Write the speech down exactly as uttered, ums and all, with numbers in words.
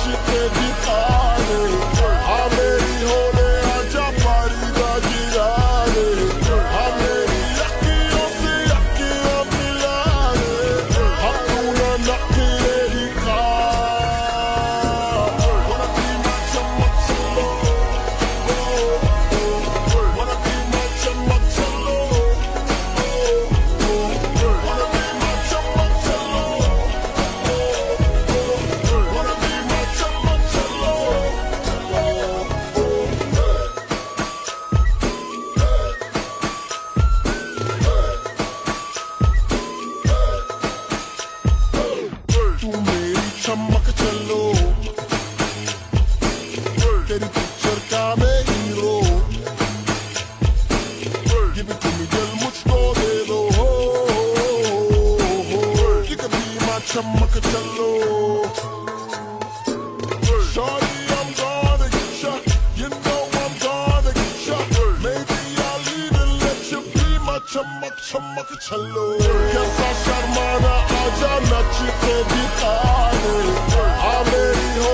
के दिखाने, हाँ मेरी होने आजा पारी दा गिराने, हाँ मेरी अखियों से अखियां मिलाने, हाँ तू ना नखरे दिखा। Wanna be my चमक चलो, wanna be my चमक चलो, wanna be my चमक चलो, wanna be my चमक चलो। तू मेरी चमक चलो, तेरी पिक्चर का मैं hero, Give it to me दिल मुझको दे दो, कि कभी मैं चमक चलो। Shorty, I'm gonna get ya, you know I'm gonna get ya, maybe I'll even let you be my चमक चमक चलो। कैसा शर्माना आजा नच के दिखाने, हाँ मेरी हो